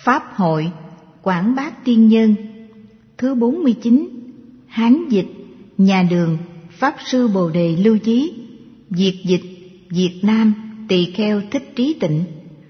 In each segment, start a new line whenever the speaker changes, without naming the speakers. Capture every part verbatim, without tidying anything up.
Pháp hội Quảng Bác Tiên Nhân thứ bốn mươi chín. Hán dịch Nhà Đường Pháp Sư Bồ Đề Lưu Chí. Việt dịch Việt Nam Tỳ Kheo Thích Trí Tịnh.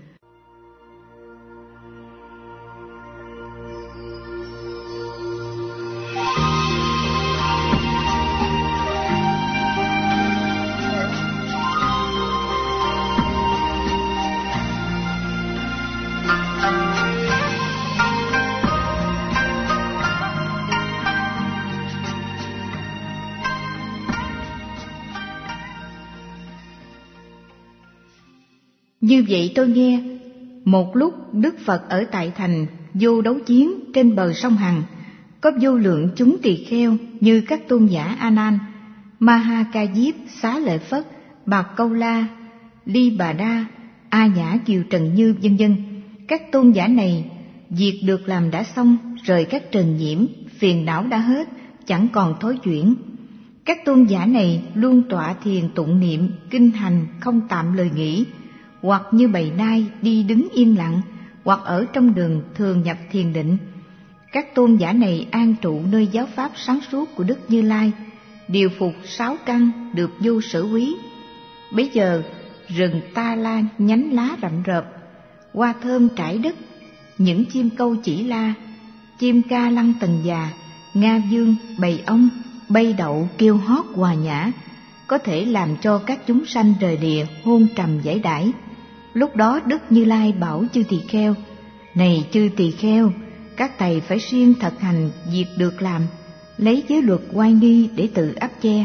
Như vậy tôi nghe, một lúc Đức Phật ở tại thành Vô Đấu Chiến trên bờ sông Hằng, có vô lượng chúng tỳ kheo như các tôn giả A Nan, Ma Ha Ca Diếp, Xá Lợi Phất, Bạc Câu La, Ly Bà Đa, A Nhã Kiều Trần Như, vân vân. Các tôn giả này việc được làm đã xong, rời các trần nhiễm, phiền não đã hết, chẳng còn thối chuyển. Các tôn giả này luôn tọa thiền tụng niệm kinh hành, không tạm lời nghỉ, hoặc như bầy nai đi đứng yên lặng, hoặc ở trong đường thường nhập thiền định. Các tôn giả này an trụ nơi giáo pháp sáng suốt của Đức Như Lai, điều phục sáu căn được vô sở quý. Bấy giờ rừng ta la nhánh lá rậm rợp, hoa thơm trải đất, những chim câu chỉ la, chim ca lăng tần già, nga dương, bầy ong, bay đậu kêu hót hòa nhã, có thể làm cho các chúng sanh rời lìa hôn trầm giải đãi. Lúc đó Đức Như Lai bảo chư tỳ kheo: này chư tỳ kheo, các thầy phải siêng thực hành việc được làm, lấy giới luật oai nghi để tự áp che.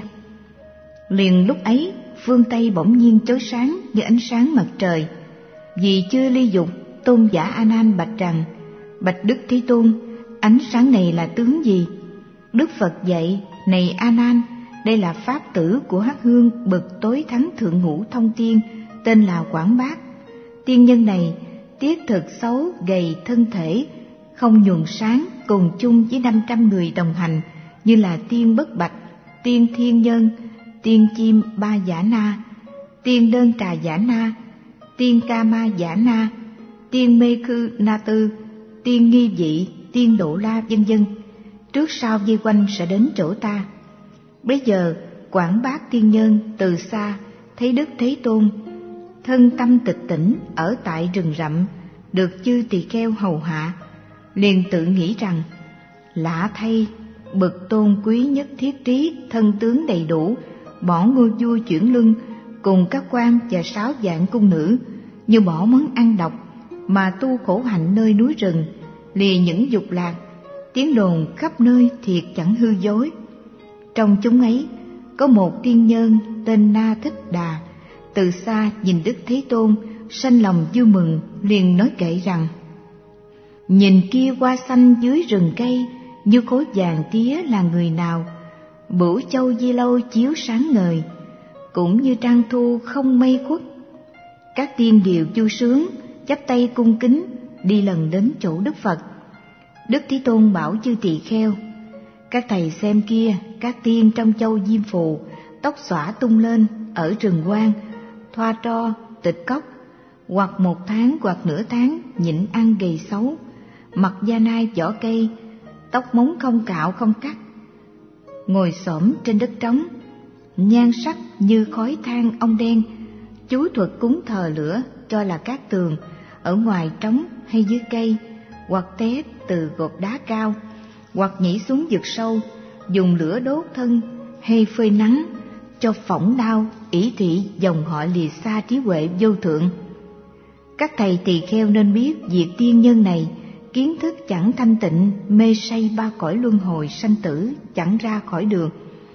Liền lúc ấy phương Tây bỗng nhiên chói sáng như ánh sáng mặt trời. Vì chưa ly dục, tôn giả A Nan bạch rằng: bạch Đức Thế Tôn, ánh sáng này là tướng gì? Đức Phật dạy: này A Nan, đây là pháp tử của Hắc Hương bậc tối thắng thượng ngũ thông tiên, tên là Quảng Bác. Tiên nhân này tiết thực xấu, gầy thân thể, không nhuần sáng, cùng chung với năm trăm người đồng hành, như là tiên Bất Bạch, tiên Thiên Nhân, tiên Chim Ba Giả Na, tiên Đơn Trà Giả Na, tiên Ca Ma Giả Na, tiên Mê Khư Na Tư, tiên Nghi Vị, tiên Độ La, vân vân. Trước sau vây quanh sẽ đến chỗ ta. Bây giờ Quảng Bác Tiên Nhân từ xa thấy Đức Thế Tôn thân tâm tịch tỉnh ở tại rừng rậm, được chư tỳ kheo hầu hạ, liền tự nghĩ rằng: lạ thay, bậc tôn quý nhất thiết trí, thân tướng đầy đủ, bỏ ngôi vua chuyển lưng cùng các quan và sáu vạn cung nữ, như bỏ món ăn độc mà tu khổ hạnh nơi núi rừng, lìa những dục lạc, tiếng đồn khắp nơi thiệt chẳng hư dối. Trong chúng ấy có một tiên nhân tên Na Thích Đà, từ xa nhìn Đức Thế Tôn, sanh lòng vui mừng, liền nói kệ rằng: nhìn kia hoa xanh dưới rừng cây, như khối vàng tía là người nào? Bửu châu di lâu chiếu sáng ngời, cũng như trăng thu không mây khuất. Các tiên đều vui sướng, chắp tay cung kính, đi lần đến chỗ Đức Phật. Đức Thế Tôn bảo chư tỳ kheo: các thầy xem kia, các tiên trong châu Diêm Phù, tóc xõa tung lên, ở rừng hoang, thoa tro, tịch cốc, hoặc một tháng hoặc nửa tháng nhịn ăn gầy xấu, mặc da nai vỏ cây, tóc móng không cạo không cắt, ngồi xổm trên đất trống, nhan sắc như khói than ong đen, chú thuật cúng thờ lửa cho là cát tường, ở ngoài trống hay dưới cây, hoặc té từ gột đá cao, hoặc nhảy xuống vực sâu, dùng lửa đốt thân hay phơi nắng, cho phỏng đau, ỷ thị dòng họ lìa xa trí huệ vô thượng. Các thầy tỳ kheo nên biết việc tiên nhân này kiến thức chẳng thanh tịnh, mê say ba cõi luân hồi sanh tử, chẳng ra khỏi đường.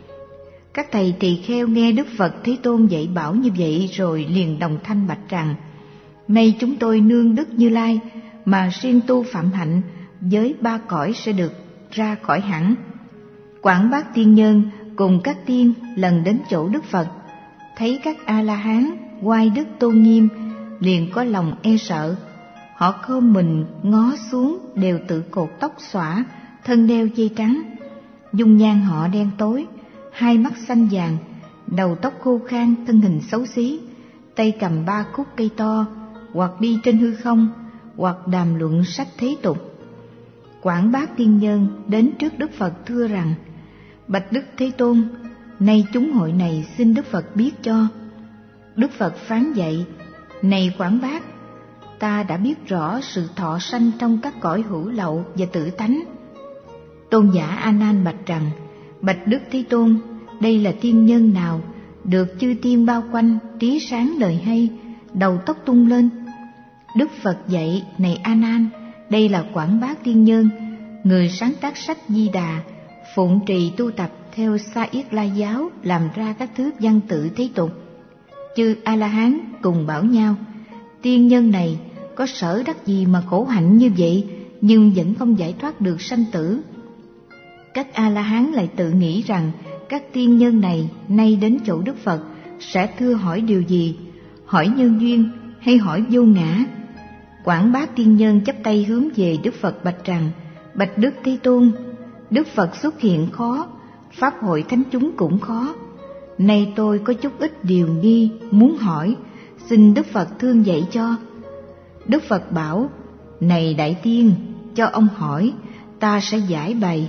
Các thầy tỳ kheo nghe Đức Phật Thế Tôn dạy bảo như vậy rồi liền đồng thanh bạch rằng: nay chúng tôi nương Đức Như Lai mà siêng tu phạm hạnh, với ba cõi sẽ được ra khỏi hẳn. Quảng Bác Tiên Nhân cùng các tiên lần đến chỗ Đức Phật, thấy các A-la-hán oai đức tôn nghiêm, liền có lòng e sợ. Họ khom mình ngó xuống, đều tự cột tóc xõa, thân đeo dây trắng. Dung nhan họ đen tối, hai mắt xanh vàng, đầu tóc khô khan, thân hình xấu xí, tay cầm ba khúc cây to, hoặc đi trên hư không, hoặc đàm luận sách thế tục. Quảng Bác tiên nhân đến trước Đức Phật thưa rằng: Bạch Đức Thế Tôn, nay chúng hội này xin Đức Phật biết cho. Đức Phật phán dạy: Này Quảng Bác, ta đã biết rõ sự thọ sanh trong các cõi hữu lậu và tự tánh. Tôn giả A Nan bạch rằng: Bạch Đức Thế Tôn, đây là tiên nhân nào được chư tiên bao quanh, trí sáng lời hay, đầu tóc tung lên? Đức Phật dạy: Này A Nan, đây là Quảng Bác tiên nhân, người sáng tác sách Di Đà, phụng trì tu tập theo Sa Yết La giáo, làm ra các thứ văn tự thế tục. Chư A La Hán cùng bảo nhau: Tiên nhân này có sở đắc gì mà khổ hạnh như vậy, nhưng vẫn không giải thoát được sanh tử. Các A La Hán lại tự nghĩ rằng các tiên nhân này nay đến chỗ Đức Phật sẽ thưa hỏi điều gì, hỏi nhân duyên hay hỏi vô ngã. Quảng Bác tiên nhân chắp tay hướng về Đức Phật bạch rằng: Bạch Đức Thế Tôn, Đức Phật xuất hiện khó, pháp hội thánh chúng cũng khó. Nay tôi có chút ít điều nghi muốn hỏi, xin Đức Phật thương dạy cho. Đức Phật bảo: Này đại tiên, cho ông hỏi, ta sẽ giải bày.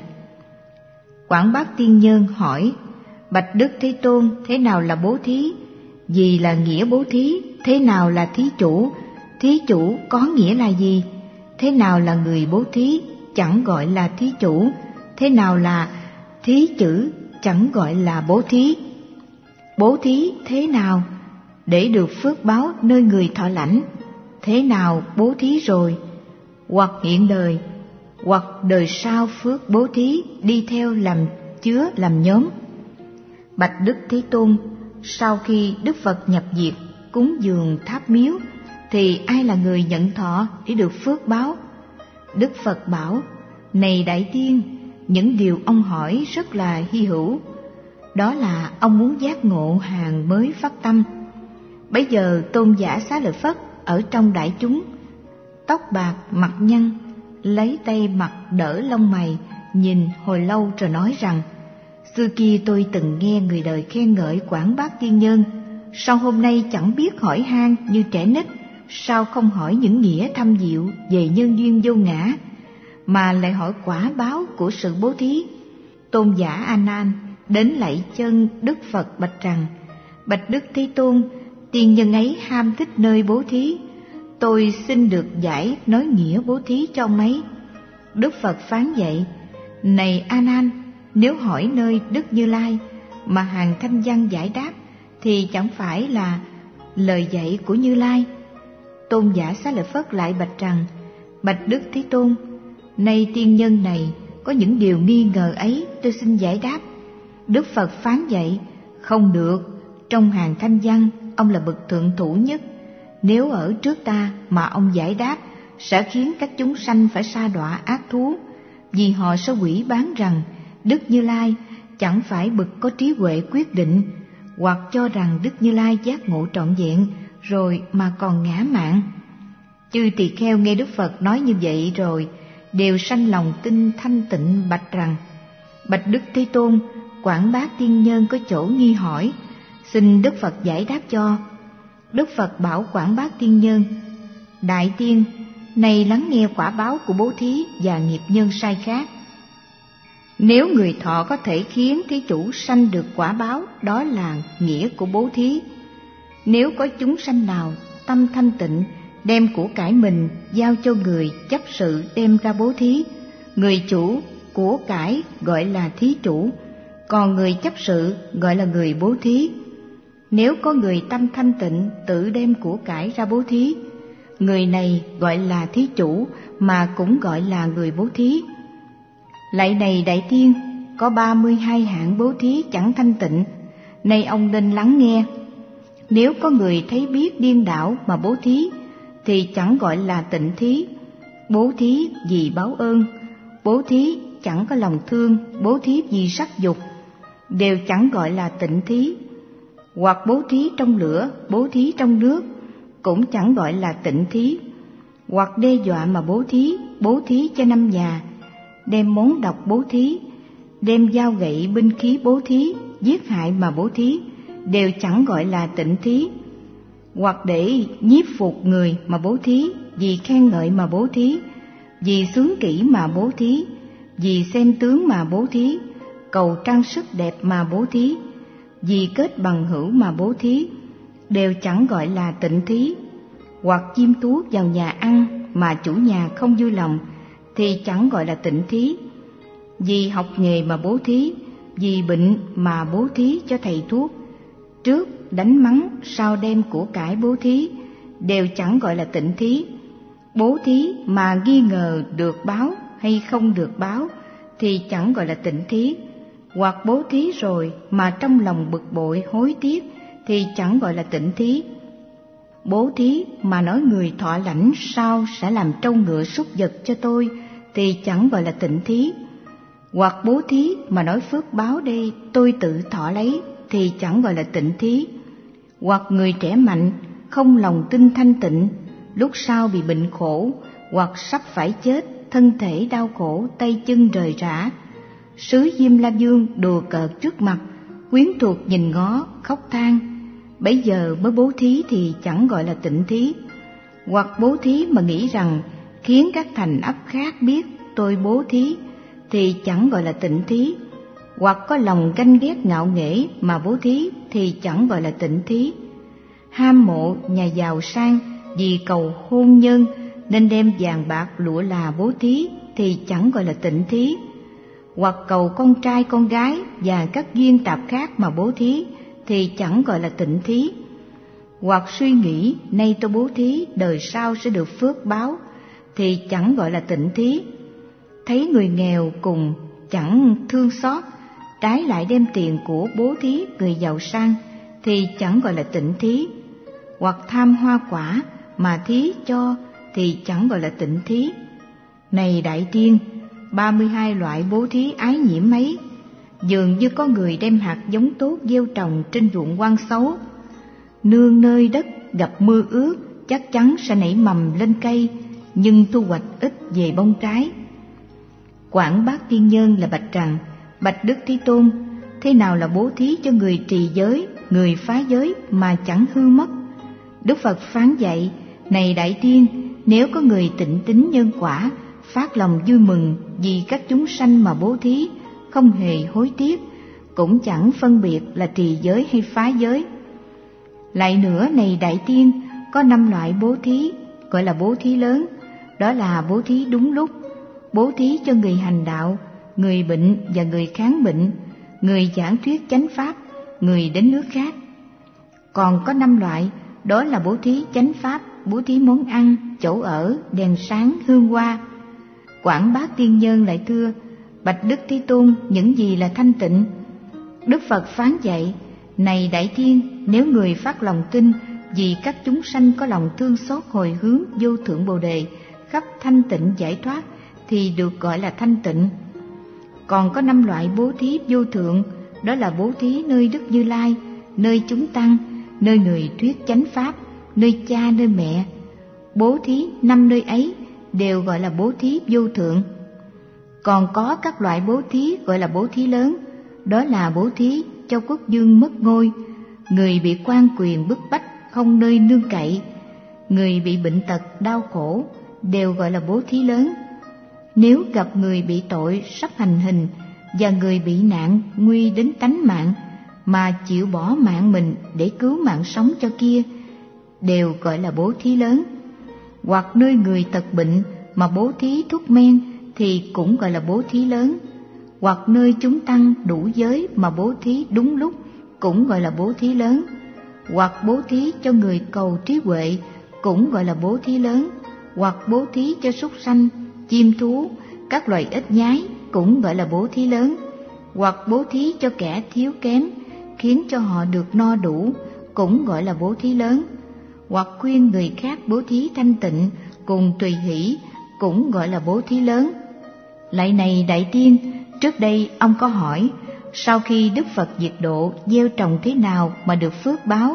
Quảng Bác tiên nhân hỏi: Bạch Đức Thế Tôn, thế nào là bố thí? Gì là nghĩa bố thí? Thế nào là thí chủ? Thí chủ có nghĩa là gì? Thế nào là người bố thí? Chẳng gọi là thí chủ. Thế nào là thí chữ? Chẳng gọi là bố thí. Bố thí thế nào? Để được phước báo nơi người thọ lãnh. Thế nào bố thí rồi? Hoặc hiện đời, hoặc đời sau phước bố thí đi theo làm chứa làm nhóm. Bạch Đức Thế Tôn, sau khi Đức Phật nhập diệt cúng dường tháp miếu, thì ai là người nhận thọ để được phước báo? Đức Phật bảo: Này đại tiên, những điều ông hỏi rất là hy hữu. Đó là ông muốn giác ngộ hàng mới phát tâm. Bấy giờ Tôn giả Xá Lợi Phất ở trong đại chúng, tóc bạc mặt nhăn, lấy tay mặt đỡ lông mày, nhìn hồi lâu rồi nói rằng: Xưa kia tôi từng nghe người đời khen ngợi Quảng Bác tiên nhân, sao hôm nay chẳng biết hỏi han như trẻ nít, sao không hỏi những nghĩa thâm diệu về nhân duyên vô ngã, mà lại hỏi quả báo của sự bố thí. Tôn giả A Nan đến lạy chân Đức Phật bạch rằng: Bạch Đức Thế Tôn, tiên nhân ấy ham thích nơi bố thí, tôi xin được giải nói nghĩa bố thí cho ông ấy. Đức Phật phán dạy: Này A Nan, nếu hỏi nơi Đức Như Lai mà hàng thanh văn giải đáp, thì chẳng phải là lời dạy của Như Lai. Tôn giả Xá Lợi Phất lại bạch rằng: Bạch Đức Thế Tôn, nay tiên nhân này có những điều nghi ngờ ấy, tôi xin giải đáp. Đức Phật phán dạy: Không được, trong hàng thanh văn ông là bậc thượng thủ nhất. Nếu ở trước ta mà ông giải đáp, sẽ khiến các chúng sanh phải sa đọa ác thú, vì họ sẽ quỷ bán rằng Đức Như Lai chẳng phải bậc có trí huệ quyết định, hoặc cho rằng Đức Như Lai giác ngộ trọn vẹn rồi mà còn ngã mạn. Chư tỳ kheo nghe Đức Phật nói như vậy rồi đều sanh lòng tin thanh tịnh bạch rằng: Bạch Đức Thế Tôn, Quảng Bác tiên nhân có chỗ nghi hỏi, xin Đức Phật giải đáp cho. Đức Phật bảo Quảng Bác tiên nhân: Đại tiên, này lắng nghe quả báo của bố thí và nghiệp nhân sai khác. Nếu người thọ có thể khiến thí chủ sanh được quả báo, đó là nghĩa của bố thí. Nếu có chúng sanh nào tâm thanh tịnh, đem của cải mình giao cho người chấp sự đem ra bố thí, người chủ của cải gọi là thí chủ, còn người chấp sự gọi là người bố thí. Nếu có người tâm thanh tịnh tự đem của cải ra bố thí, người này gọi là thí chủ mà cũng gọi là người bố thí. Lạy này đại tiên, có ba mươi hai hạng bố thí chẳng thanh tịnh, nay ông nên lắng nghe. Nếu có người thấy biết điên đảo mà bố thí, thì chẳng gọi là tịnh thí. Bố thí vì báo ơn, bố thí chẳng có lòng thương, bố thí vì sắc dục, đều chẳng gọi là tịnh thí. Hoặc bố thí trong lửa, bố thí trong nước, cũng chẳng gọi là tịnh thí. Hoặc đe dọa mà bố thí, bố thí cho năm nhà, đem món độc bố thí, đem dao gậy binh khí bố thí, giết hại mà bố thí, đều chẳng gọi là tịnh thí. Hoặc để nhiếp phục người mà bố thí, vì khen ngợi mà bố thí, vì xướng kỹ mà bố thí, vì xem tướng mà bố thí, cầu trang sức đẹp mà bố thí, vì kết bằng hữu mà bố thí, đều chẳng gọi là tịnh thí. Hoặc chim tuốt vào nhà ăn mà chủ nhà không vui lòng thì chẳng gọi là tịnh thí. Vì học nghề mà bố thí, vì bệnh mà bố thí cho thầy thuốc, trước đánh mắng sau đem của cải bố thí, đều chẳng gọi là tịnh thí. Bố thí mà nghi ngờ được báo hay không được báo thì chẳng gọi là tịnh thí. Hoặc bố thí rồi mà trong lòng bực bội hối tiếc thì chẳng gọi là tịnh thí. Bố thí mà nói người thọ lãnh sau sẽ làm trâu ngựa súc vật cho tôi thì chẳng gọi là tịnh thí. Hoặc bố thí mà nói phước báo đây tôi tự thọ lấy thì chẳng gọi là tịnh thí. Hoặc người trẻ mạnh không lòng tin thanh tịnh, lúc sau bị bệnh khổ, hoặc sắp phải chết, thân thể đau khổ, tay chân rời rã, sứ Diêm La Vương đùa cợt trước mặt, quyến thuộc nhìn ngó khóc than, bấy giờ mới bố thí thì chẳng gọi là tịnh thí. Hoặc bố thí mà nghĩ rằng khiến các thành ấp khác biết tôi bố thí thì chẳng gọi là tịnh thí. Hoặc có lòng ganh ghét ngạo nghễ mà bố thí thì chẳng gọi là tịnh thí. Ham mộ nhà giàu sang vì cầu hôn nhân nên đem vàng bạc lụa là bố thí thì chẳng gọi là tịnh thí. Hoặc cầu con trai con gái và các duyên tạp khác mà bố thí thì chẳng gọi là tịnh thí. Hoặc suy nghĩ nay tôi bố thí đời sau sẽ được phước báo thì chẳng gọi là tịnh thí. Thấy người nghèo cùng chẳng thương xót, trái lại đem tiền của bố thí người giàu sang thì chẳng gọi là tịnh thí. Hoặc tham hoa quả mà thí cho thì chẳng gọi là tịnh thí. Này đại tiên, ba mươi hai loại bố thí ái nhiễm ấy, dường như có người đem hạt giống tốt gieo trồng trên ruộng hoang xấu, nương nơi đất gặp mưa ướt chắc chắn sẽ nảy mầm lên cây, nhưng thu hoạch ít về bông trái. Quảng Bác Tiên Nhân là bạch rằng: bạch Đức Thế Tôn, thế nào là bố thí cho người trì giới, người phá giới mà chẳng hư mất? Đức Phật phán dạy: này đại tiên, nếu có người tịnh tín nhân quả, phát lòng vui mừng vì các chúng sanh mà bố thí, không hề hối tiếc, cũng chẳng phân biệt là trì giới hay phá giới. Lại nữa, này đại tiên, có năm loại bố thí gọi là bố thí lớn, đó là bố thí đúng lúc, bố thí cho người hành đạo, người bệnh và người kháng bệnh, người giảng thuyết chánh pháp, người đến nước khác. Còn có năm loại, đó là bố thí chánh pháp, bố thí món ăn, chỗ ở, đèn sáng, hương hoa. Quảng Bác Tiên Nhân lại thưa: bạch Đức Thế Tôn, những gì là thanh tịnh? Đức Phật phán dạy: này đại tiên, nếu người phát lòng tin vì các chúng sanh có lòng thương xót hồi hướng vô thượng Bồ Đề, khắp thanh tịnh giải thoát thì được gọi là thanh tịnh. Còn có năm loại bố thí vô thượng, đó là bố thí nơi Đức Như Lai, nơi chúng tăng, nơi người thuyết chánh pháp, nơi cha nơi mẹ. Bố thí năm nơi ấy đều gọi là bố thí vô thượng. Còn có các loại bố thí gọi là bố thí lớn, đó là bố thí cho quốc vương mất ngôi, người bị quan quyền bức bách không nơi nương cậy, người bị bệnh tật đau khổ, đều gọi là bố thí lớn. Nếu gặp người bị tội sắp hành hình và người bị nạn nguy đến tánh mạng mà chịu bỏ mạng mình để cứu mạng sống cho kia, đều gọi là bố thí lớn. Hoặc nơi người tật bệnh mà bố thí thuốc men thì cũng gọi là bố thí lớn. Hoặc nơi chúng tăng đủ giới mà bố thí đúng lúc cũng gọi là bố thí lớn. Hoặc bố thí cho người cầu trí huệ cũng gọi là bố thí lớn. Hoặc bố thí cho súc sanh, chim thú, các loài ếch nhái cũng gọi là bố thí lớn. Hoặc bố thí cho kẻ thiếu kém, khiến cho họ được no đủ, cũng gọi là bố thí lớn. Hoặc khuyên người khác bố thí thanh tịnh cùng tùy hỷ, cũng gọi là bố thí lớn. Lại này đại tiên, trước đây ông có hỏi, sau khi Đức Phật diệt độ, gieo trồng thế nào mà được phước báo?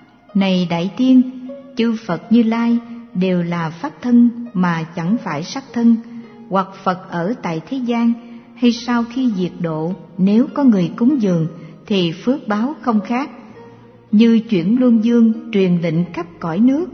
Này đại tiên, chư Phật Như Lai đều là pháp thân mà chẳng phải sắc thân, hoặc Phật ở tại thế gian, hay sau khi diệt độ, nếu có người cúng dường thì phước báo không khác. Như chuyển luân dương truyền lệnh khắp cõi nước,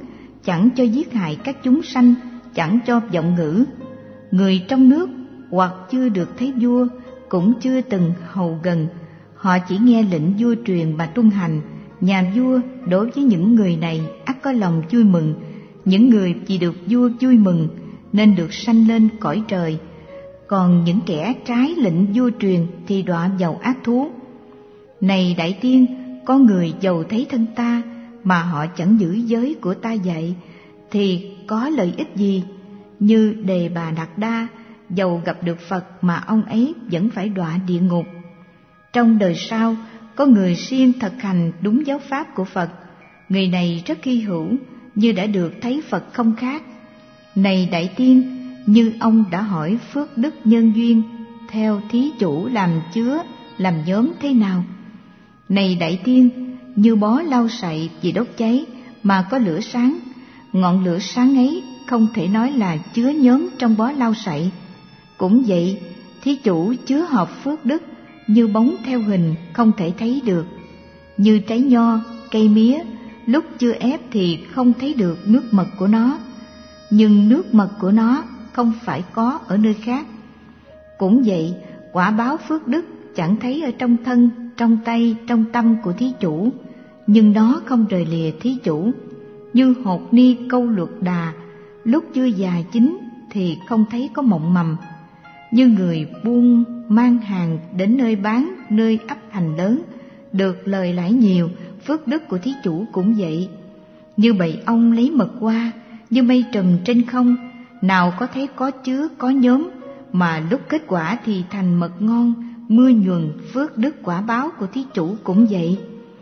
chẳng cho giết hại các chúng sanh, chẳng cho vọng ngữ. Người trong nước hoặc chưa được thấy vua, cũng chưa từng hầu gần, họ chỉ nghe lệnh vua truyền mà tuân hành. Nhà vua đối với những người này ắt có lòng vui mừng. Những người vì được vua vui mừng nên được sanh lên cõi trời. Còn những kẻ trái lệnh vua truyền thì đọa vào ác thú. Này đại tiên, có người dầu thấy thân ta mà họ chẳng giữ giới của ta dạy thì có lợi ích gì? Như Đề Bà Đạt Đa, dầu gặp được Phật mà ông ấy vẫn phải đọa địa ngục. Trong đời sau, có người siêng thực hành đúng giáo pháp của Phật. Người này rất hy hữu, như đã được thấy Phật không khác. Này đại tiên, như ông đã hỏi phước đức nhân duyên theo thí chủ làm chứa, làm nhóm thế nào? Này đại tiên, như bó lau sậy vì đốt cháy mà có lửa sáng, ngọn lửa sáng ấy không thể nói là chứa nhóm trong bó lau sậy. Cũng vậy, thí chủ chứa hợp phước đức như bóng theo hình không thể thấy được. Như trái nho, cây mía, lúc chưa ép thì không thấy được nước mật của nó, nhưng nước mật của nó không phải có ở nơi khác. Cũng vậy, quả báo phước đức chẳng thấy ở trong thân, trong tay, trong tâm của thí chủ, nhưng nó không rời lìa thí chủ. Như hột ni câu luật đà, lúc chưa già chín thì không thấy có mộng mầm. Như người buôn mang hàng đến nơi bán, nơi ấp thành lớn, được lời lãi nhiều, phước đức của thí chủ cũng vậy. Như bầy ong lấy mật hoa, như mây trùm trên không, nào có thấy có chứa có nhóm, mà lúc kết quả thì thành mật ngon, mưa nhuần. Phước đức quả báo của thí chủ cũng vậy.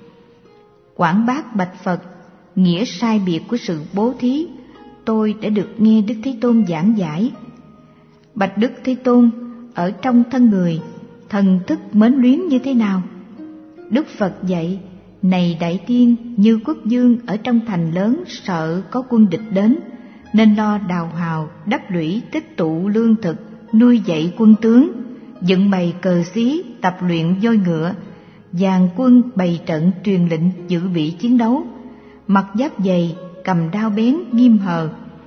Quảng Bác bạch Phật nghĩa sai biệt của sự bố thí. Tôi đã được nghe Đức Thế Tôn giảng giải. Bạch Đức Thế Tôn, ở trong thân người, thần thức mến luyến như thế nào? Đức Phật dạy, này đại tiên, như quốc vương ở trong thành lớn sợ có quân địch đến, nên lo đào hào, đắp lũy, tích tụ lương thực, nuôi dạy quân tướng, dựng bày cờ xí, tập luyện voi ngựa, dàn quân bày trận truyền lệnh dự bị chiến đấu, mặc giáp dày, cầm đao bén nghiêm hờ.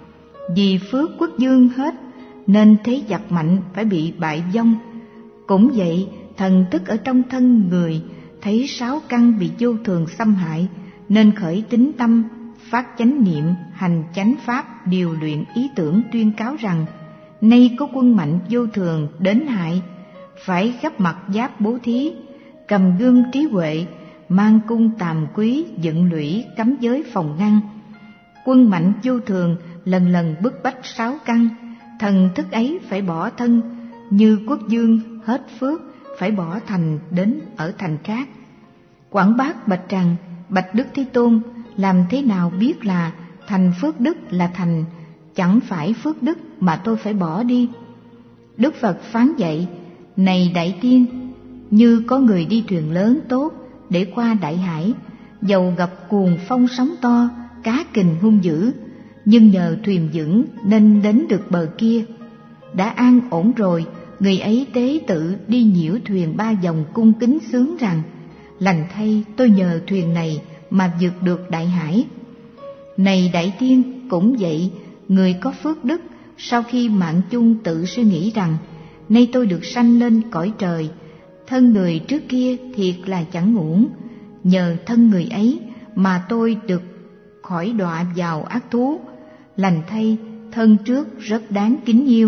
Vì phước quốc vương hết nên thế giặc mạnh phải bị bại vong. Cũng vậy, thần thức ở trong thân người thấy sáu căn bị vô thường xâm hại, nên khởi tín tâm, phát chánh niệm, hành chánh pháp, điều luyện ý tưởng tuyên cáo rằng nay có quân mạnh vô thường đến hại, phải gấp mặt giáp bố thí, cầm gươm trí huệ, mang cung tàm quý, dựng lũy cấm giới phòng ngăn. Quân mạnh vô thường lần lần bức bách sáu căn, thần thức ấy phải bỏ thân. Như quốc vương hết phước phải bỏ thành đến ở thành khác. Quảng Bác bạch rằng, bạch Đức Thế Tôn, làm thế nào biết là thành phước đức là thành, chẳng phải phước đức mà tôi phải bỏ đi? Đức Phật phán dạy, này đại tiên, như có người đi thuyền lớn tốt để qua đại hải, dầu gặp cuồng phong sóng to, cá kình hung dữ, nhưng nhờ thuyền vững nên đến được bờ kia. Đã an ổn rồi, người ấy tế tự đi nhiễu thuyền ba vòng cung kính sướng rằng, lành thay tôi nhờ thuyền này mà vượt được đại hải. Này đại tiên, cũng vậy, người có phước đức sau khi mạng chung tự suy nghĩ rằng, nay tôi được sanh lên cõi trời, thân người trước kia thiệt là chẳng uổng, nhờ thân người ấy mà tôi được khỏi đọa vào ác thú, lành thay thân trước rất đáng kính yêu.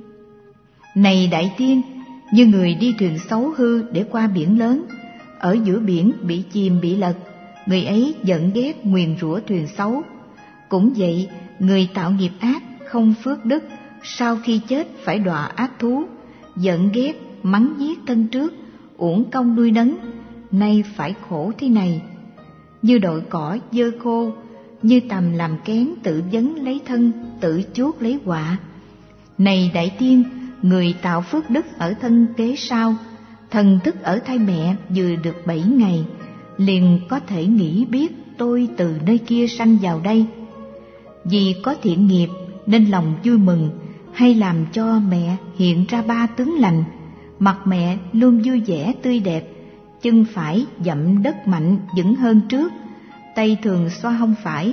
Này đại tiên, như người đi thuyền xấu hư để qua biển lớn, ở giữa biển bị chìm bị lật, người ấy giận ghét nguyền rủa thuyền xấu. Cũng vậy, người tạo nghiệp ác không phước đức, sau khi chết phải đọa ác thú, giận ghét mắng giết thân trước, uổng công nuôi nấng, nay phải khổ thế này. Như đội cỏ dơ khô, như tầm làm kén tự vấn lấy thân, tự chuốc lấy họa. Này đại tiên, người tạo phước đức ở thân kế sau, thần thức ở thai mẹ vừa được bảy ngày, liền có thể nghĩ biết tôi từ nơi kia sanh vào đây. Vì có thiện nghiệp nên lòng vui mừng, hay làm cho mẹ hiện ra ba tướng lành, mặt mẹ luôn vui vẻ tươi đẹp, chân phải dậm đất mạnh vững hơn trước, tay thường xoa hông phải,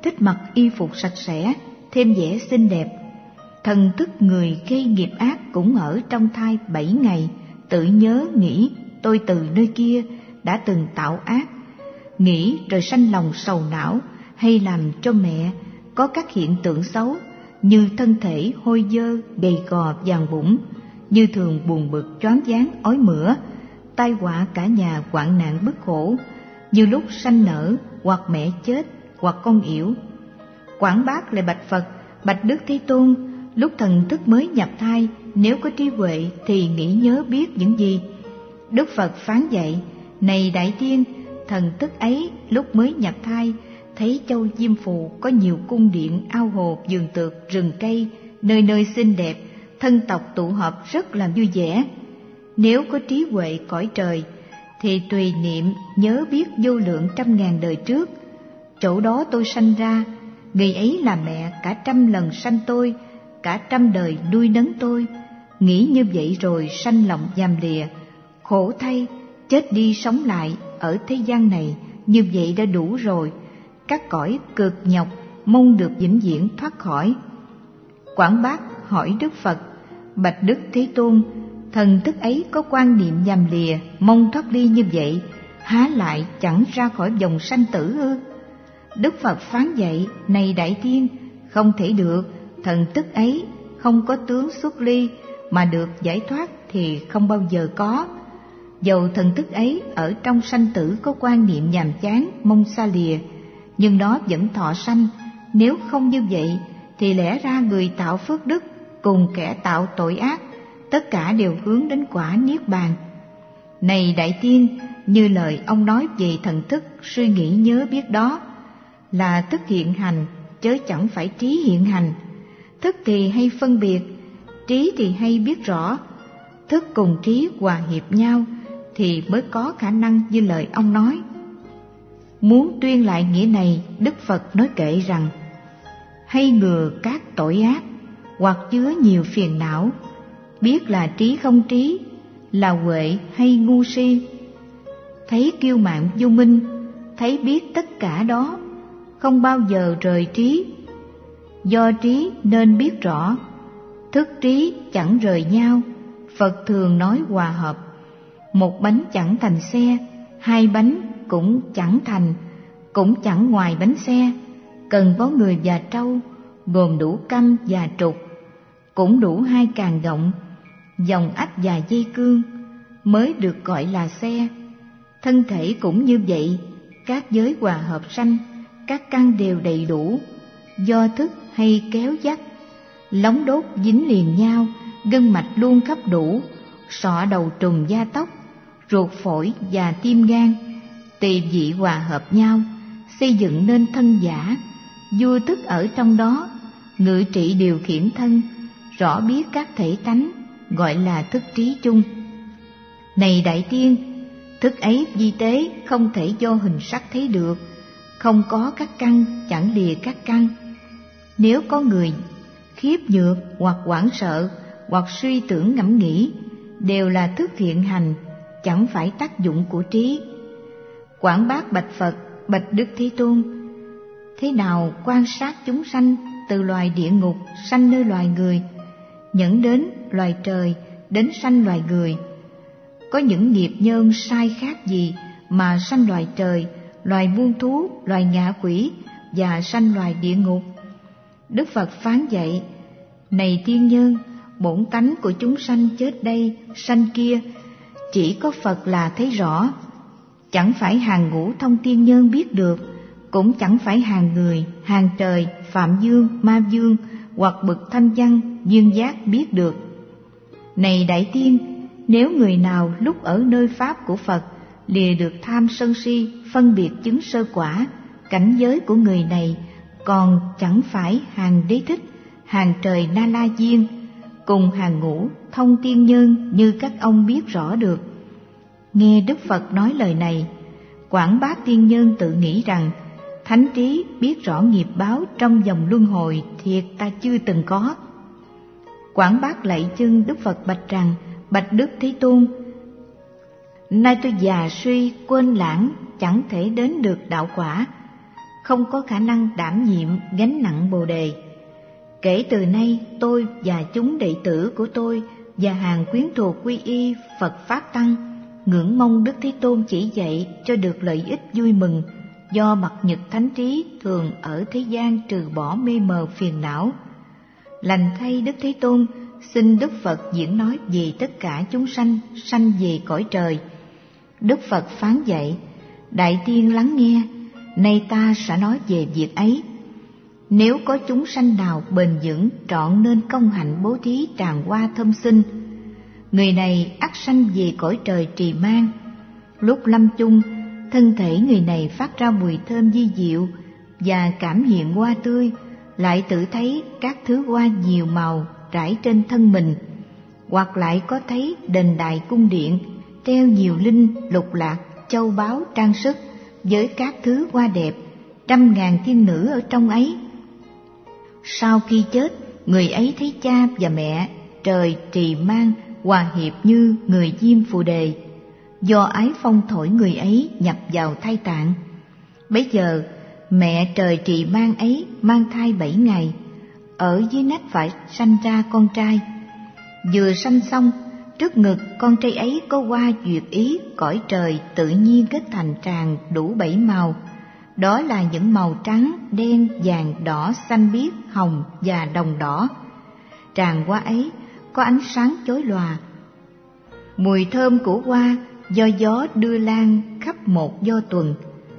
thích mặc y phục sạch sẽ, thêm vẻ xinh đẹp. Thần thức người gây nghiệp ác cũng ở trong thai bảy ngày, tự nhớ nghĩ tôi từ nơi kia đã từng tạo ác, nghĩ rồi sanh lòng sầu não, hay làm cho mẹ có các hiện tượng xấu như thân thể hôi dơ, gầy gò, vàng bụng, như thường buồn bực, choáng váng, ói mửa, tai họa cả nhà, hoạn nạn bức khổ, như lúc sanh nở hoặc mẹ chết hoặc con yểu. Quảng Bác lại bạch Phật: bạch Đức Thế Tôn, lúc thần thức mới nhập thai, nếu có trí huệ thì nghĩ nhớ biết những gì? Đức Phật phán dạy: này Đại Tiên, thần thức ấy lúc mới nhập thai thấy châu Diêm Phù có nhiều cung điện, ao hồ, vườn tược, rừng cây, nơi nơi xinh đẹp, thân tộc tụ họp rất là vui vẻ. Nếu có trí huệ cõi trời thì tùy niệm nhớ biết vô lượng trăm ngàn đời trước, chỗ đó tôi sanh ra, người ấy là mẹ cả trăm lần sanh tôi, cả trăm đời nuôi nấng tôi. Nghĩ như vậy rồi sanh lòng giàm lìa, khổ thay, chết đi sống lại ở thế gian này, như vậy đã đủ rồi. Các cõi cực nhọc mong được vĩnh viễn thoát khỏi. Quảng Bác hỏi Đức Phật: bạch Đức Thế Tôn, thần thức ấy có quan niệm giàm lìa, mong thoát ly như vậy, há lại chẳng ra khỏi vòng sanh tử ư? Đức Phật phán dạy: này Đại Tiên, không thể được, thần thức ấy không có tướng xuất ly, mà được giải thoát thì không bao giờ có. Dầu thần thức ấy ở trong sanh tử có quan niệm nhàm chán, mong xa lìa, nhưng nó vẫn thọ sanh. Nếu không như vậy thì lẽ ra người tạo phước đức cùng kẻ tạo tội ác, tất cả đều hướng đến quả niết bàn. Này Đại Tiên, như lời ông nói về thần thức suy nghĩ nhớ biết đó là thức hiện hành, chớ chẳng phải trí hiện hành. Thức thì hay phân biệt, trí thì hay biết rõ. Thức cùng trí hòa hiệp nhau thì mới có khả năng như lời ông nói. Muốn tuyên lại nghĩa này, Đức Phật nói kệ rằng: hay ngừa các tội ác hoặc chứa nhiều phiền não, biết là trí không trí, là huệ hay ngu si. Thấy kiêu mạn vô minh, thấy biết tất cả đó, không bao giờ rời trí. Do trí nên biết rõ, thức trí chẳng rời nhau. Phật thường nói hòa hợp: một bánh chẳng thành xe, hai bánh cũng chẳng thành, cũng chẳng ngoài bánh xe. Cần bó người và trâu, gồm đủ căm và trục, cũng đủ hai càng động, dòng ách và dây cương, mới được gọi là xe. Thân thể cũng như vậy, các giới hòa hợp sanh, các căn đều đầy đủ. Do thức hay kéo dắt, lóng đốt dính liền nhau, gân mạch luôn khắp đủ, sọ đầu trùng da tóc, ruột phổi và tim gan, tỳ vị hòa hợp nhau, xây dựng nên thân giả. Vua thức ở trong đó, ngự trị điều khiển thân, rõ biết các thể tánh, gọi là thức trí chung. Này Đại Tiên, thức ấy vi tế, không thể do hình sắc thấy được, không có các căn, chẳng lìa các căn. Nếu có người khiếp nhược hoặc hoảng sợ hoặc suy tưởng ngẫm nghĩ, đều là thức hiện hành, chẳng phải tác dụng của trí. Quảng Bác bạch Phật: bạch Đức Thế Tôn, thế nào quan sát chúng sanh từ loài địa ngục sanh nơi loài người, nhẫn đến loài trời, đến sanh loài người? Có những nghiệp nhân sai khác gì mà sanh loài trời, loài muôn thú, loài ngạ quỷ và sanh loài địa ngục? Đức Phật phán dạy: này tiên nhân, bổn tánh của chúng sanh chết đây, sanh kia, chỉ có Phật là thấy rõ. Chẳng phải hàng ngũ thông tiên nhân biết được, cũng chẳng phải hàng người, hàng trời, phạm dương, ma dương hoặc bậc thanh văn, duyên giác biết được. Này Đại Tiên, nếu người nào lúc ở nơi pháp của Phật lìa được tham sân si, phân biệt chứng sơ quả, cảnh giới của người này còn chẳng phải hàng đế thích, hàng trời Na La Diên cùng hàng ngũ thông tiên nhân như các ông biết rõ được. Nghe Đức Phật nói lời này, Quảng Bác tiên nhân tự nghĩ rằng: thánh trí biết rõ nghiệp báo trong dòng luân hồi thiệt ta chưa từng có. Quảng Bác lạy chân Đức Phật bạch rằng: bạch Đức Thế Tôn, nay tôi già suy quên lãng, chẳng thể đến được đạo quả. không có khả năng đảm nhiệm gánh nặng Bồ Đề. Kể từ nay, tôi và chúng đệ tử của tôi và hàng quyến thuộc quy y Phật Pháp Tăng ngưỡng mong Đức Thế Tôn chỉ dạy cho được lợi ích vui mừng do bậc nhật thánh trí thường ở thế gian trừ bỏ mê mờ phiền não. Lành thay Đức Thế Tôn xin Đức Phật diễn nói về tất cả chúng sanh sanh về cõi trời. Đức Phật phán dạy: Đại tiên lắng nghe, nay ta sẽ nói về việc ấy. Nếu có chúng sanh nào bền vững trọn nên công hạnh bố thí tràng hoa thâm sinh, người này ắt sanh về cõi trời trì mang. Lúc lâm chung, thân thể người này phát ra mùi thơm vi diệu và cảm hiện hoa tươi, lại tự thấy các thứ hoa nhiều màu trải trên thân mình, hoặc lại có thấy đền đài cung điện treo nhiều linh lục lạc châu báu trang sức với các thứ hoa đẹp, trăm ngàn thiên nữ ở trong ấy. Sau khi chết, người ấy thấy cha và mẹ trời trì mang hòa hiệp như người diêm phù đề, do ái phong thổi người ấy nhập vào thai tạng. Bấy giờ mẹ trời trì mang ấy mang thai bảy ngày, ở dưới nách phải sanh ra con trai. Vừa sanh xong, trước ngực con trai ấy có hoa duyệt ý cõi trời tự nhiên kết thành tràng đủ bảy màu, đó là những màu trắng, đen, vàng, đỏ, xanh biếc, hồng và đồng đỏ. Tràng hoa ấy có ánh sáng chói lòa, mùi thơm của hoa do gió đưa lan khắp một do tuần.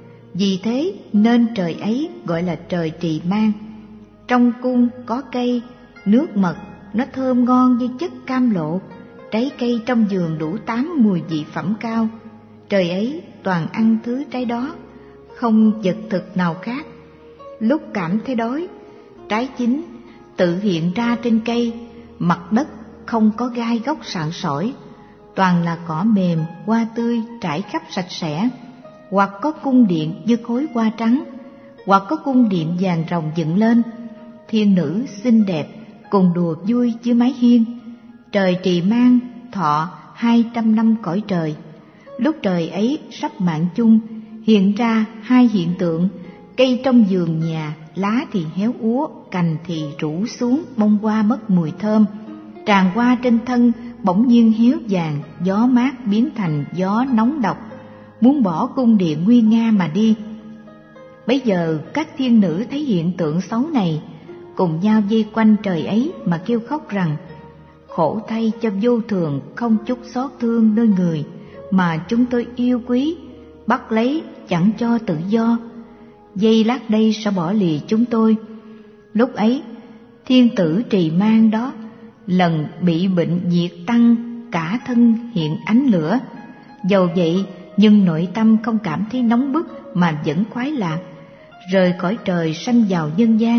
Vì thế nên trời ấy gọi là trời trì mang. Trong cung có cây, nước mật, nó thơm ngon như chất cam lộ, trái cây trong vườn đủ tám mùi vị phẩm cao. Trời ấy toàn ăn thứ trái đó, không vật thực nào khác. Lúc cảm thấy đói, trái chín tự hiện ra trên cây, mặt đất không có gai góc sạn sỏi, toàn là cỏ mềm, hoa tươi trải khắp sạch sẽ. Hoặc có cung điện như khối hoa trắng, hoặc có cung điện vàng rồng dựng lên, thiên nữ xinh đẹp cùng đùa vui dưới mái hiên. Trời trì mang thọ hai trăm năm cõi trời. Lúc trời ấy sắp mạng chung, hiện ra hai hiện tượng: cây trong vườn nhà lá thì héo úa, cành thì rũ xuống, bông hoa mất mùi thơm. Tràng hoa trên thân bỗng nhiên héo vàng, gió mát biến thành gió nóng độc, muốn bỏ cung điện nguy nga mà đi. Bấy giờ các thiên nữ thấy hiện tượng xấu này, cùng nhau vây quanh trời ấy mà kêu khóc rằng: khổ thay cho vô thường không chút xót thương nơi người mà chúng tôi yêu quý, bắt lấy chẳng cho tự do, giây lát đây sẽ bỏ lìa chúng tôi. Lúc ấy thiên tử trì mang đó lần bị bệnh diệt tăng, cả thân hiện ánh lửa. Dầu vậy nhưng nội tâm không cảm thấy nóng bức mà vẫn khoái lạc, rời cõi trời sanh vào nhân gian.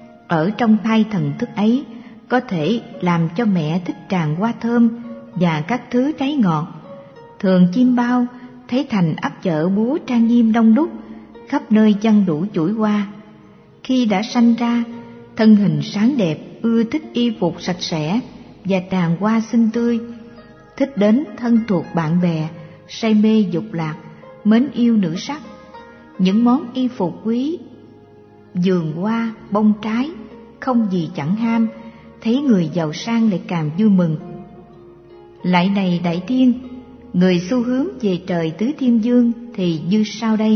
Ở trong thai thần thức ấy có thể làm cho mẹ thích tràng hoa thơm và các thứ trái ngọt. Thường chim bao thấy thành ấp chợ búa trang nghiêm đông đúc, khắp nơi chăn đủ chuỗi hoa. Khi đã sanh ra, thân hình sáng đẹp, ưa thích y phục sạch sẽ và tràng hoa xinh tươi, thích đến thân thuộc bạn bè, say mê dục lạc, mến yêu nữ sắc. Những món y phục quý, vườn hoa, bông trái, không gì chẳng ham, thấy người giàu sang lại càng vui mừng. Lại này đại tiên, người xu hướng về trời tứ thiên vương thì như sau đây: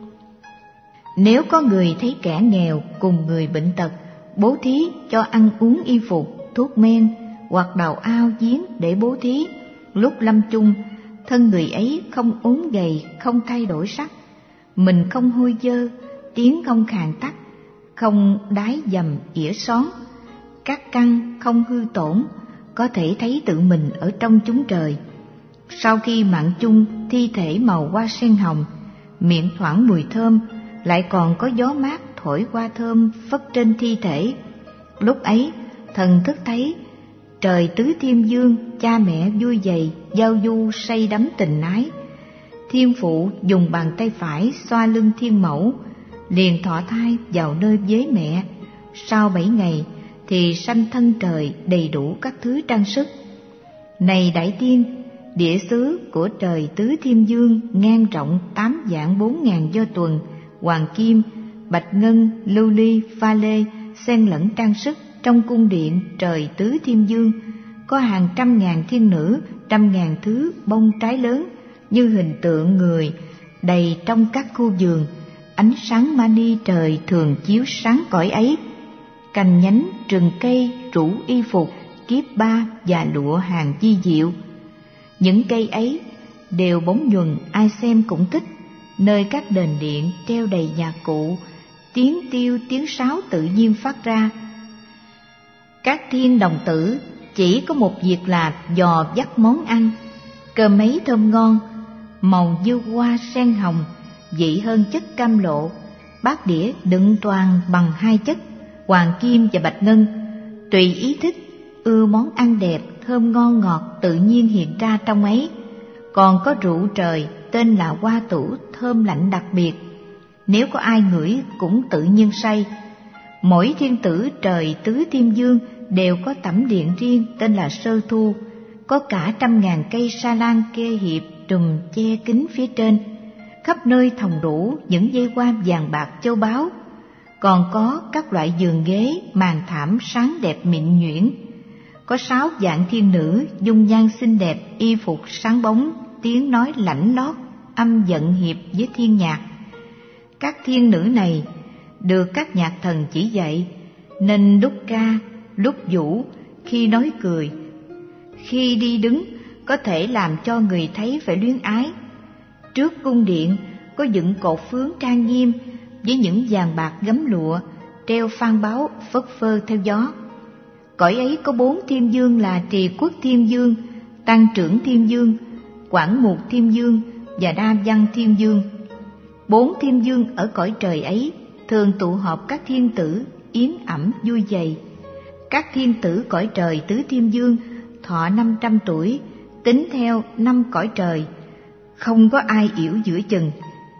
nếu có người thấy kẻ nghèo cùng người bệnh tật, bố thí cho ăn uống y phục, thuốc men, hoặc đào ao giếng để bố thí, lúc lâm chung, thân người ấy không ốm gầy, không thay đổi sắc, mình không hôi dơ, tiếng không khàn tắc, không đái dầm ỉa xón, các căn không hư tổn, có thể thấy tự mình ở trong chúng trời. Sau khi mạng chung, thi thể màu hoa sen hồng, miệng thoảng mùi thơm, lại còn có gió mát thổi hoa thơm phất trên thi thể. Lúc ấy thần thức thấy trời tứ thiên vương, cha mẹ vui vầy giao du say đắm tình ái. Thiên phụ dùng bàn tay phải xoa lưng thiên mẫu, liền thọ thai vào nơi với mẹ. Sau bảy ngày thì sanh thân trời đầy đủ các thứ trang sức. Này đại tiên, địa xứ của trời tứ thiên vương ngang rộng tám vạn bốn ngàn do tuần, hoàng kim, bạch ngân, lưu ly, pha lê xen lẫn trang sức. Trong cung điện trời tứ thiên dương có hàng trăm ngàn thiên nữ, trăm ngàn thứ bông trái lớn như hình tượng người đầy trong các khu vườn. Ánh sáng mani trời thường chiếu sáng cõi ấy. Cành nhánh, rừng cây, rủ y phục, kiếp ba và lụa hàng chi diệu. Những cây ấy đều bóng nhuần, ai xem cũng thích. Nơi các đền điện treo đầy nhạc cụ, tiếng tiêu tiếng sáo tự nhiên phát ra. Các thiên đồng tử chỉ có một việc là dò dắt món ăn. Cơm ấy thơm ngon, màu như hoa sen hồng, vị hơn chất cam lộ. Bát đĩa đựng toàn bằng hai chất, hoàng kim và bạch ngân. Tùy ý thích, ưa món ăn đẹp, thơm ngon ngọt tự nhiên hiện ra trong ấy. Còn có rượu trời tên là hoa tủ, thơm lạnh đặc biệt. Nếu có ai ngửi cũng tự nhiên say. Mỗi thiên tử trời tứ thiên dương đều có tẩm điện riêng tên là sơ thu. Có cả trăm ngàn cây sa lan kê hiệp trùm che kín phía trên. Khắp nơi thòng đủ những dây hoa vàng bạc châu báu. Còn có các loại giường ghế, màn thảm sáng đẹp mịn nhuyễn. Có sáu vạn thiên nữ dung nhan xinh đẹp, y phục sáng bóng, tiếng nói lảnh lót, âm giận hiệp với thiên nhạc. Các thiên nữ này được các nhạc thần chỉ dạy, nên lúc ca, lúc vũ, khi nói cười, khi đi đứng có thể làm cho người thấy phải luyến ái. Trước cung điện có dựng cột phướng trang nghiêm với những vàng bạc gấm lụa, treo phan báo phất phơ theo gió. Cõi ấy có bốn thiên dương là Trì Quốc Thiên Dương, Tăng Trưởng Thiên Dương, Quảng Mục Thiên Dương và Đa Văn Thiên Dương. Bốn thiên dương ở cõi trời ấy thường tụ họp các thiên tử, yến ẩm vui vầy. Các thiên tử cõi trời tứ thiên dương thọ năm trăm tuổi, tính theo năm cõi trời, không có ai yểu giữa chừng.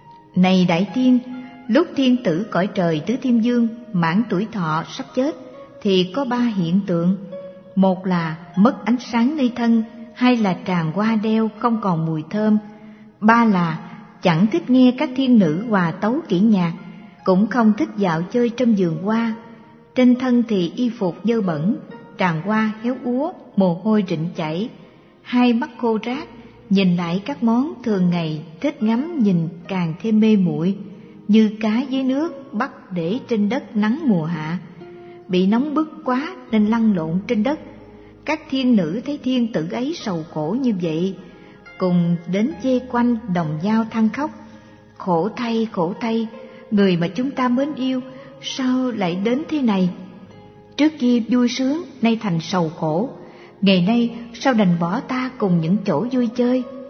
Này đại tiên, lúc thiên tử cõi trời tứ thiên dương mãn tuổi thọ sắp chết thì có ba hiện tượng. Một là mất ánh sáng nơi thân, hai là tràn hoa đeo không còn mùi thơm, ba là chẳng thích nghe các thiên nữ hòa tấu kỹ nhạc, cũng không thích dạo chơi trong vườn hoa. Trên thân thì y phục dơ bẩn, tràn hoa héo úa, mồ hôi rịn chảy, hai mắt khô rác, nhìn lại các món thường ngày thích ngắm nhìn càng thêm mê muội, như cá dưới nước bắt để trên đất nắng mùa hạ. Bị nóng bức quá nên lăn lộn trên đất. Các thiên nữ thấy thiên tử ấy sầu khổ như vậy, cùng đến vây quanh đồng dao than khóc. Khổ thay, khổ thay, người mà chúng ta mến yêu sao lại đến thế này? Trước kia vui sướng, nay thành sầu khổ. Ngày nay sao đành bỏ ta cùng những chỗ vui chơi?